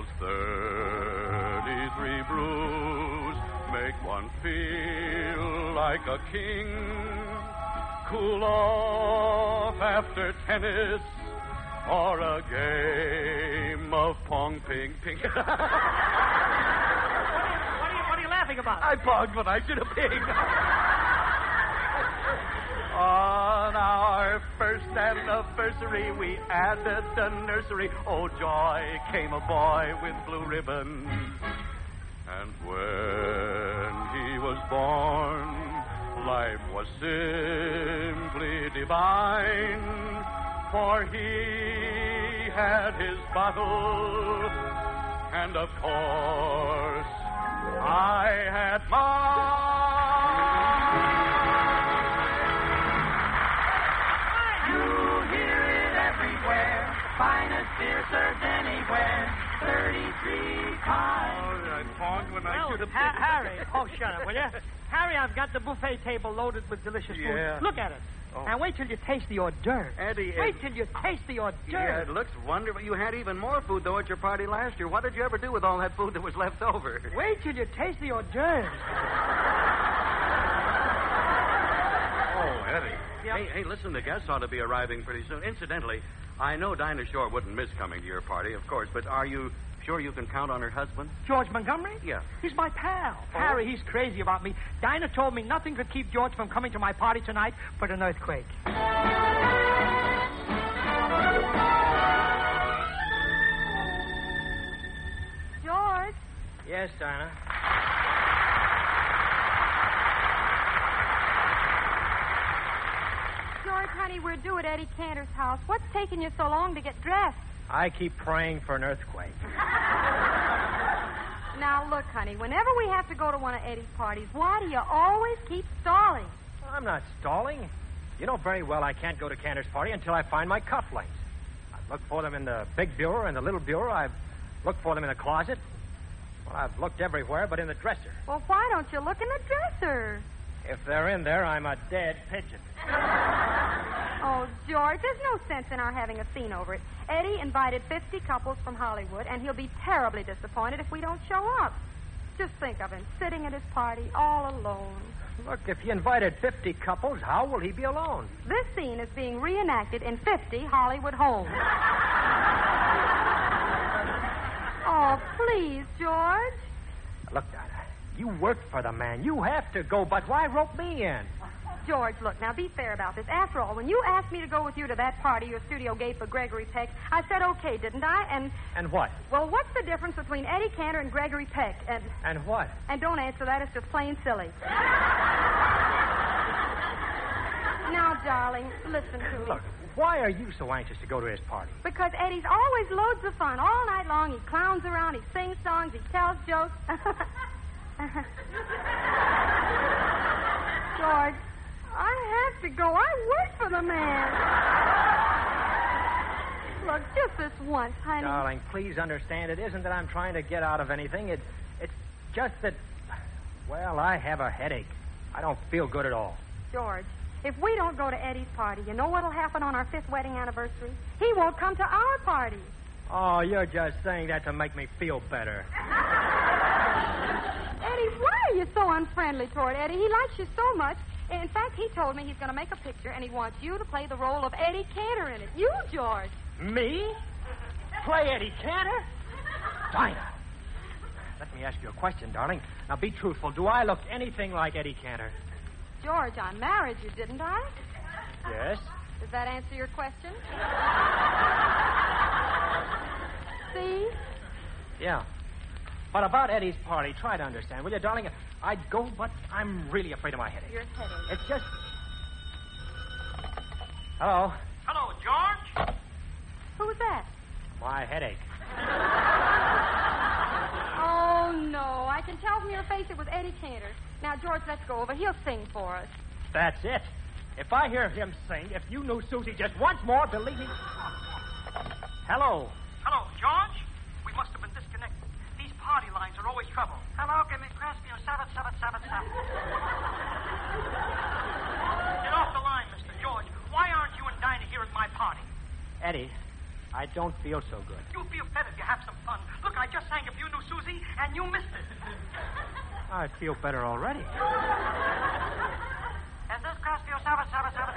33 brews make one feel like a king. Cool off after tennis or a game of pong ping ping. What are you laughing about? I ponged when I should have pinged. On our first anniversary, we added a nursery. Oh, joy, came a boy with blue ribbon. And when he was born, life was simply divine, for he had his bottle, and of course, I had mine. You hear it everywhere, finest beer served anywhere, 33 times. I ponged when I should have Harry, oh, shut up, will you? Harry, I've got the buffet table loaded with delicious food. Look at it. Oh. And wait till you taste the hors d'oeuvre. Eddie, wait till you taste the hors d'oeuvre. Yeah, it looks wonderful. You had even more food, though, at your party last year. What did you ever do with all that food that was left over? Wait till you taste the hors d'oeuvre. Oh, Eddie. Yep. Hey, listen, the guests ought to be arriving pretty soon. Incidentally, I know Dinah Shore wouldn't miss coming to your party, of course, but are you sure you can count on her husband? George Montgomery? Yeah. He's my pal. Oh. Harry, he's crazy about me. Dinah told me nothing could keep George from coming to my party tonight but an earthquake. George? Yes, Dinah. George, honey, we're due at Eddie Cantor's house. What's taking you so long to get dressed? I keep praying for an earthquake. Now, look, honey, whenever we have to go to one of Eddie's parties, why do you always keep stalling? I'm not stalling. You know very well I can't go to Cantor's party until I find my cufflinks. I've looked for them in the big bureau and the little bureau. I've looked for them in the closet. Well, I've looked everywhere but in the dresser. Well, why don't you look in the dresser? If they're in there, I'm a dead pigeon. Oh, George, there's no sense in our having a scene over it. Eddie invited 50 couples from Hollywood, and he'll be terribly disappointed if we don't show up. Just think of him sitting at his party all alone. Look, if he invited 50 couples, how will he be alone? This scene is being reenacted in 50 Hollywood homes. Oh, please, George. Look, Dinah, you worked for the man. You have to go, but why rope me in? George, look, now be fair about this. After all, when you asked me to go with you to that party your studio gave for Gregory Peck, I said okay, didn't I? And what? Well, what's the difference between Eddie Cantor and Gregory Peck? And what? And don't answer that. It's just plain silly. Now, darling, listen to me. Look, why are you so anxious to go to his party? Because Eddie's always loads of fun. All night long, he clowns around, he sings songs, he tells jokes. George, I have to go. I work for the man. Look, just this once, honey. Darling, please understand, it isn't that I'm trying to get out of anything. It's just that, well, I have a headache. I don't feel good at all. George, if we don't go to Eddie's party, you know what'll happen on our 5th wedding anniversary? He won't come to our party. Oh, you're just saying that to make me feel better. Eddie, why are you so unfriendly toward Eddie? He likes you so much. In fact, he told me he's going to make a picture, and he wants you to play the role of Eddie Cantor in it. You, George. Me? Play Eddie Cantor? Dinah. Let me ask you a question, darling. Now, be truthful. Do I look anything like Eddie Cantor? George, I married you, didn't I? Yes. Does that answer your question? See? Yeah. But about Eddie's party, try to understand, will you, darling? I'd go, but I'm really afraid of my headache. Your headache. It's just... Hello? Hello, George? Who was that? My headache. Oh, no. I can tell from your face it was Eddie Cantor. Now, George, let's go over. He'll sing for us. That's it. If I hear him sing, if you knew Susie just once more, believe me... Hello? Hello, George? We must have been disconnected. These party lines are always trouble. Hello, give me Crestview 7777. Get off the line, Mr. George. Why aren't you and Dinah here at my party? Eddie, I don't feel so good. You'll feel better if you have some fun. Look, I just sang If You Knew Susie, and you missed it. I feel better already. And this Crestview 7777.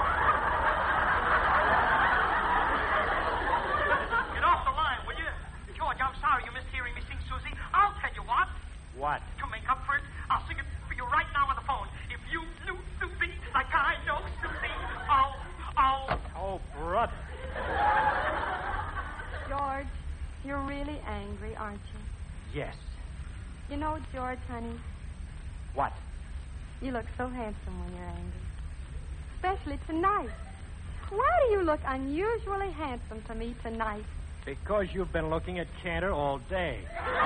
Get off the line, will you? George, I'm sorry you missed hearing me sing Susie. I'll tell you what. What? To make up for it, I'll sing it for you right now on the phone. If you knew Susie like I know Susie, Oh, brother. George, you're really angry, aren't you? Yes. You know, George, honey, What? you look so handsome when you're angry. Especially tonight. Why do you look unusually handsome to me tonight? Because you've been looking at Cantor all day.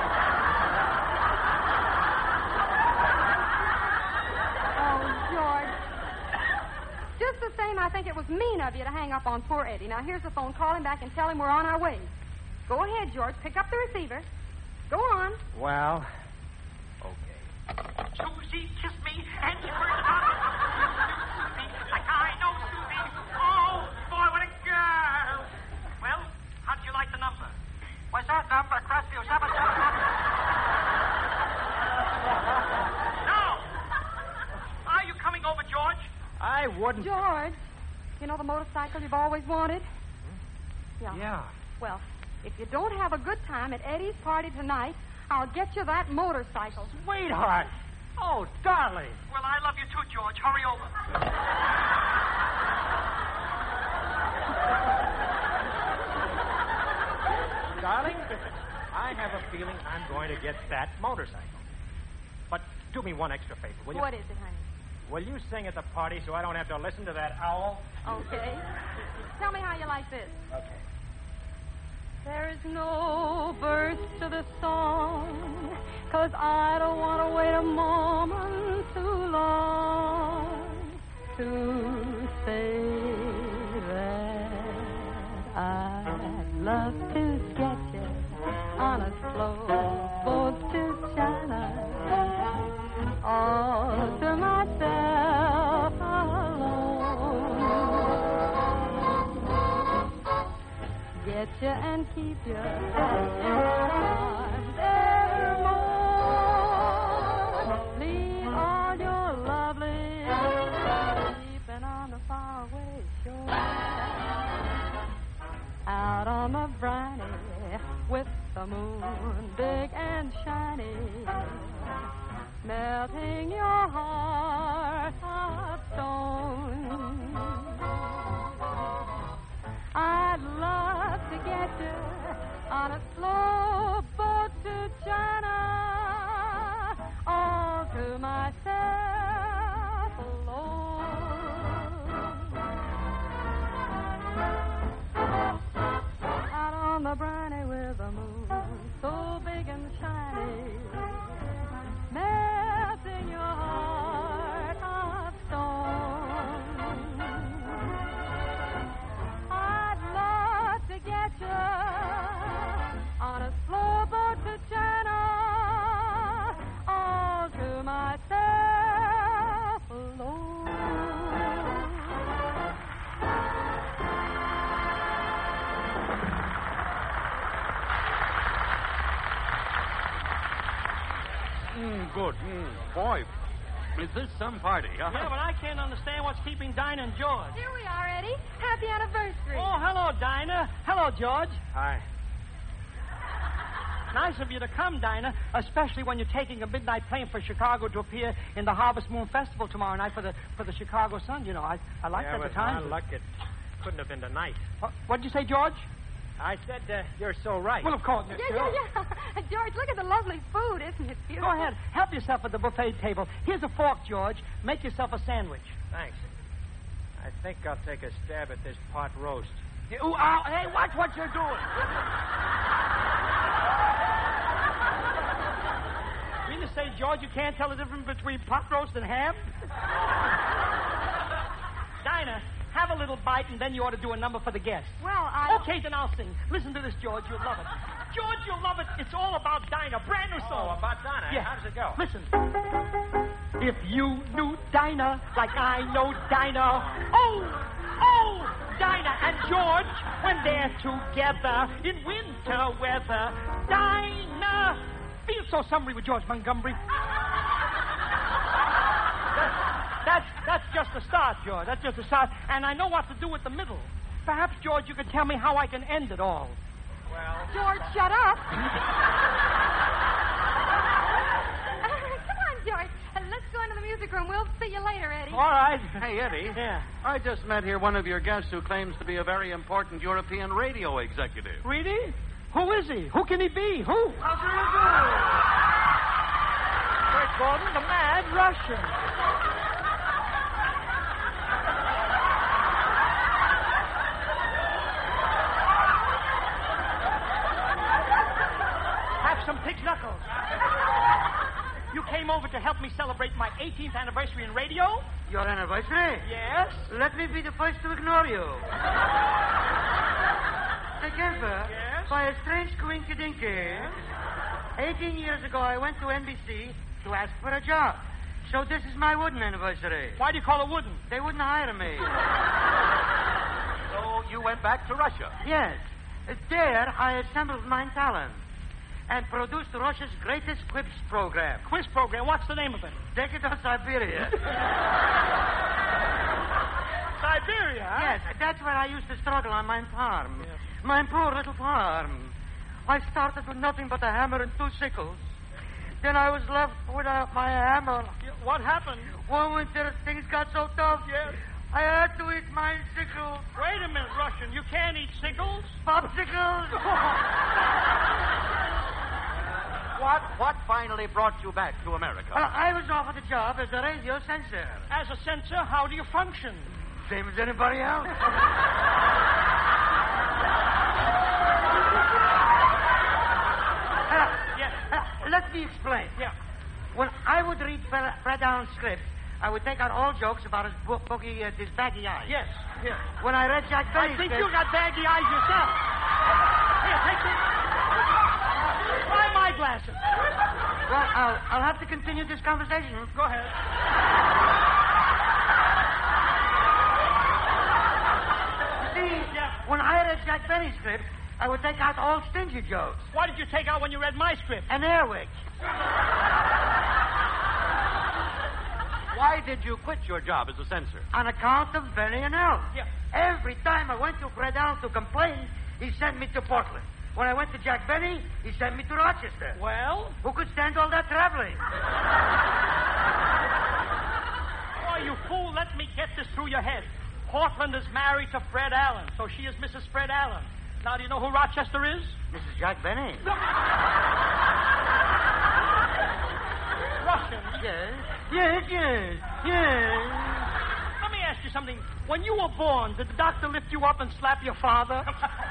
Oh, George. Just the same, I think it was mean of you to hang up on poor Eddie. Now, here's the phone. Call him back and tell him we're on our way. Go ahead, George. Pick up the receiver. Go on. Well, okay. Susie kissed me and she burst out. Susie, like I know Susie. Oh, boy, what a girl. Well, how'd you like the number? Was that number Crestview 777? No. Are you coming over, George? I wouldn't... George, you know the motorcycle you've always wanted? Yeah. Well, if you don't have a good time at Eddie's party tonight, I'll get you that motorcycle. Sweetheart. Oh, darling. Well, I love you too, George. Hurry over. Darling, I have a feeling I'm going to get that motorcycle. But do me one extra favor, will you? What is it, honey? Will you sing at the party so I don't have to listen to that owl? Okay. Tell me how you like this. Okay. There is no verse to the song, 'cause I don't want to wait a moment too long to say that I'd love to get you on a slow boat to China, all to myself alone. Get you and keep you evermore. Leave all your lovely sleeping on the faraway shore. Out on the briny with the moon big and shiny, melting your heart up stone. I'd love to get you on a slow boat to China, all to myself alone. Out on the briny with the moon, so big and shiny, melting your heart of stone. I'd love to get you on a slow boat to China, all to myself alone. Good. Boy, is this some party? Yeah, but I can't understand what's keeping Dinah and George. Here we are, Eddie. Happy anniversary. Oh, hello, Dinah. Hello, George. Hi. Nice of you to come, Dinah, especially when you're taking a midnight plane for Chicago to appear in the Harvest Moon Festival tomorrow night for the Chicago Sun. You know, I liked Yeah, at the but time. my luck, it couldn't have been tonight. What'd you say, George? I said you're so right. Well, of course. Yeah. George, look at the lovely food. Isn't it beautiful? Go ahead. Help yourself at the buffet table. Here's a fork, George. Make yourself a sandwich. Thanks. I think I'll take a stab at this pot roast. Ooh, ow, hey, watch what you're doing. You mean to say, George, you can't tell the difference between pot roast and ham? Dinah, have a little bite, and then you ought to do a number for the guests. Well, Okay, then I'll sing. Listen to this, George. You'll love it. George, you'll love it. It's all about Dinah. Brand new song. Oh, about Dinah. Yeah. How does it go? Listen. If you knew Dinah like I know Dinah, oh, Dinah and George, when they're together in winter weather, Dinah feels so summery with George Montgomery. That's just the start, George. That's just the start. And I know what to do with the middle. Perhaps, George, you could tell me how I can end it all. Well... George, shut up. Come on, George. Let's go into the music room. We'll see you later, Eddie. All right. Hey, Eddie. Yeah. I just met here one of your guests who claims to be a very important European radio executive. Really? Who is he? Who can he be? Who? How do you do? Bert Gordon, the Mad Russian. Have some pig's knuckles. You came over to help me celebrate my 18th anniversary in radio? Your anniversary? Yes. Let me be the first to ignore you. Together, Yes? by a strange coincidinky, 18 years ago I went to NBC to ask for a job. So this is my wooden anniversary. Why do you call it wooden? They wouldn't hire me. So you went back to Russia? Yes. There I assembled my talent and produced Russia's greatest quiz program. Quiz program? What's the name of it? Decadent Siberia. Siberia, huh? Yes, that's where I used to struggle on my farm. Yes. My poor little farm. I started with nothing but a hammer and 2 sickles. Then I was left without my hammer. What happened? One winter, things got so tough. Yes. I had to eat my sickles. Wait a minute, Russian. You can't eat sickles? Popsicles. What finally brought you back to America? I was offered a job as a radio censor. As a censor, how do you function? Same as anybody else. Let me explain. Yeah. When I would read Fred Allen's script, I would take out all jokes about his his baggy eyes. Yes. When I read Jack Benny's I think script... you got baggy eyes yourself. Here, take this. Try my glasses. Well, I'll have to continue this conversation. Go ahead. See, when I read Jack Benny's script, I would take out all stingy jokes. What did you take out when you read my script? An airwick. Why did you quit your job as a censor? On account of Benny and Al. Yeah. Every time I went to Fred Allen to complain, he sent me to Portland. When I went to Jack Benny, he sent me to Rochester. Well? Who could stand all that traveling? Oh, fool, let me get this through your head. Portland is married to Fred Allen, so she is Mrs. Fred Allen. Now, do you know who Rochester is? Mrs. Jack Benny. Russian. Yes. Let me ask you something. When you were born, did the doctor lift you up and slap your father?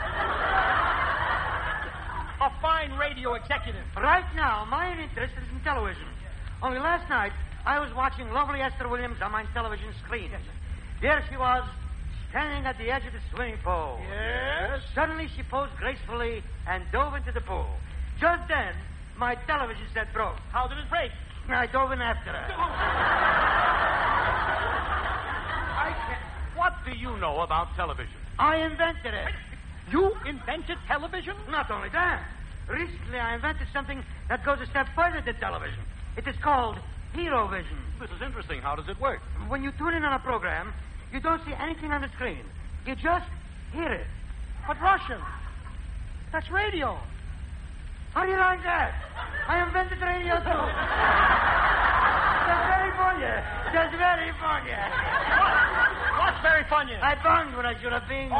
A fine radio executive. Right now, my interest is in television. Only last night, I was watching lovely Esther Williams on my television screen. There she was, standing at the edge of the swimming pool. Yes? Suddenly, she posed gracefully and dove into the pool. Just then, my television set broke. How did it break? I dove in after her. What do you know about television? I invented it. You invented television? Not only that. Recently, I invented something that goes a step further than television. It is called Hero Vision. This is interesting. How does it work? When you tune in on a program, you don't see anything on the screen. You just hear it. But Russian, that's radio. How do you like that? I invented radio, too. That's very funny. That's very funny. What's very funny? I bunged when I should have been.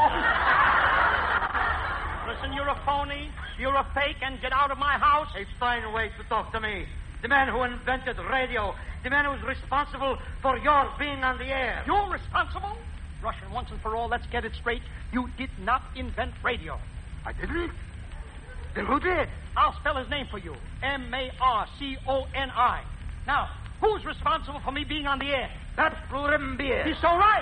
Listen, you're a phony, you're a fake, and get out of my house. A fine way to talk to me. The man who invented radio. The man who's responsible for your being on the air. You're responsible? Russian, once and for all, let's get it straight. You did not invent radio. I didn't? Then who did? I'll spell his name for you. Marconi. Now, who's responsible for me being on the air? That's Blue Ribbon Beer. He's so right.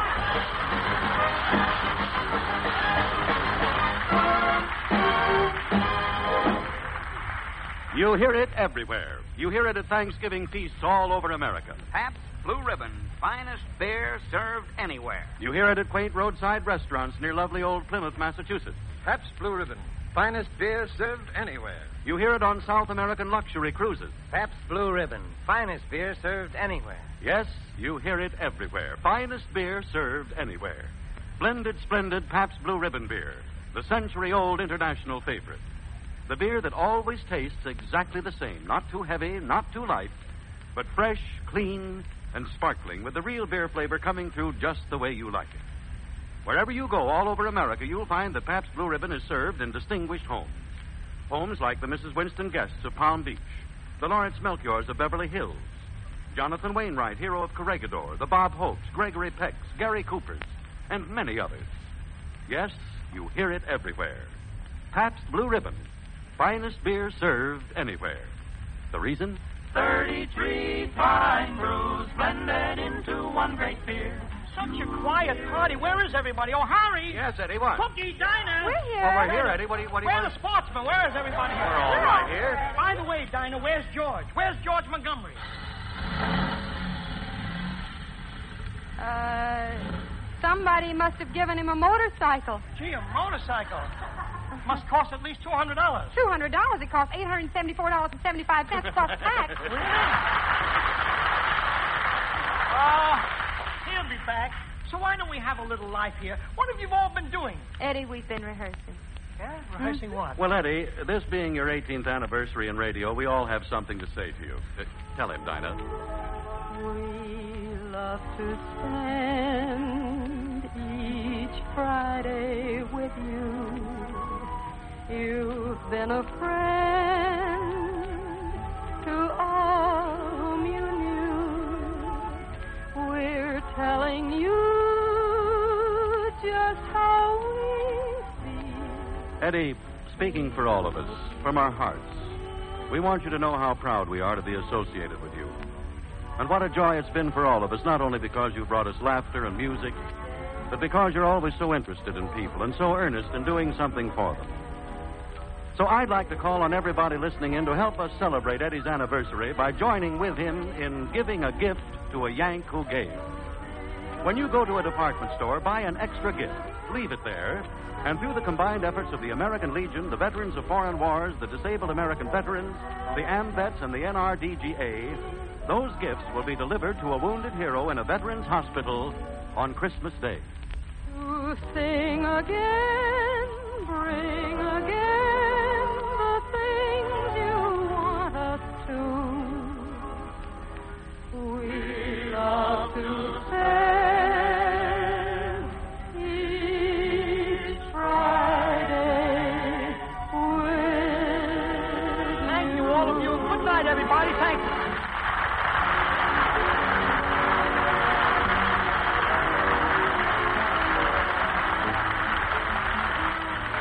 You hear it everywhere. You hear it at Thanksgiving feasts all over America. Pabst Blue Ribbon, finest beer served anywhere. You hear it at quaint roadside restaurants near lovely old Plymouth, Massachusetts. Pabst Blue Ribbon, finest beer served anywhere. You hear it on South American luxury cruises. Pabst Blue Ribbon, finest beer served anywhere. Yes, you hear it everywhere. Finest beer served anywhere. Blended, splendid Pabst Blue Ribbon beer, the century-old international favorite. The beer that always tastes exactly the same. Not too heavy, not too light, but fresh, clean, and sparkling, with the real beer flavor coming through just the way you like it. Wherever you go all over America, you'll find that Pabst Blue Ribbon is served in distinguished homes. Homes like the Mrs. Winston Guests of Palm Beach, the Lawrence Melchiors of Beverly Hills, Jonathan Wainwright, hero of Corregidor, the Bob Hopes, Gregory Pecks, Gary Coopers, and many others. Yes, you hear it everywhere. Pabst Blue Ribbon, finest beer served anywhere. The reason? 33 fine brews blended into one great beer. Such a quiet party. Where is everybody? Oh, Harry. Yes, Eddie, what? Cookie Dinah. We're here. Well, we're here, Eddie. What do you Where are want? the sportsmen? Where is everybody? We're all right here. By the way, Dinah, where's George? Where's George Montgomery? Somebody must have given him a motorcycle. Gee, a motorcycle. Must cost at least $200. $200? It costs $874.75 plus tax. He'll be back. So why don't we have a little life here? What have you all been doing? Eddie, we've been rehearsing. Yeah? Rehearsing what? Well, Eddie, this being your 18th anniversary in radio, we all have something to say to you. Tell him, Dinah. We love to spend each Friday with you. You've been a friend to all whom you knew. We're telling you just how we feel. Eddie, speaking for all of us, from our hearts, we want you to know how proud we are to be associated with you. And what a joy it's been for all of us, not only because you brought us laughter and music, but because you're always so interested in people and so earnest in doing something for them. So I'd like to call on everybody listening in to help us celebrate Eddie's anniversary by joining with him in giving a gift to a Yank who gave. When you go to a department store, buy an extra gift, leave it there, and through the combined efforts of the American Legion, the Veterans of Foreign Wars, the Disabled American Veterans, the AMVETS, and the NRDGA, those gifts will be delivered to a wounded hero in a veterans hospital on Christmas Day. To sing again, bring again the things you want us to. We love to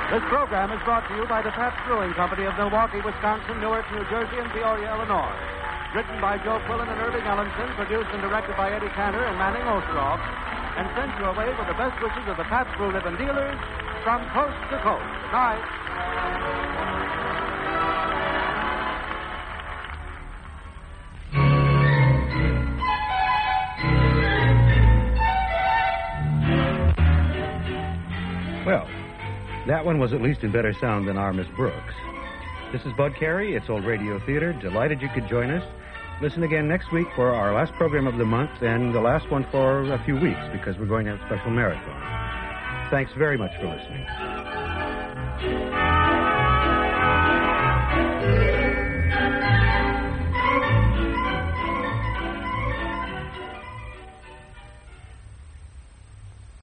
This program is brought to you by the Pabst Brewing Company of Milwaukee, Wisconsin, Newark, New Jersey, and Peoria, Illinois. Written by Joe Quillen and Irving Ellenson, produced and directed by Eddie Cantor and Manning Osteroff, and sent your way with the best wishes of the Pabst Blue Ribbon dealers from coast to coast. Good night. Well, that one was at least in better sound than our Miss Brooks. This is Bud Carey. It's Old Radio Theater. Delighted you could join us. Listen again next week for our last program of the month and the last one for a few weeks because we're going to have a special marathon. Thanks very much for listening.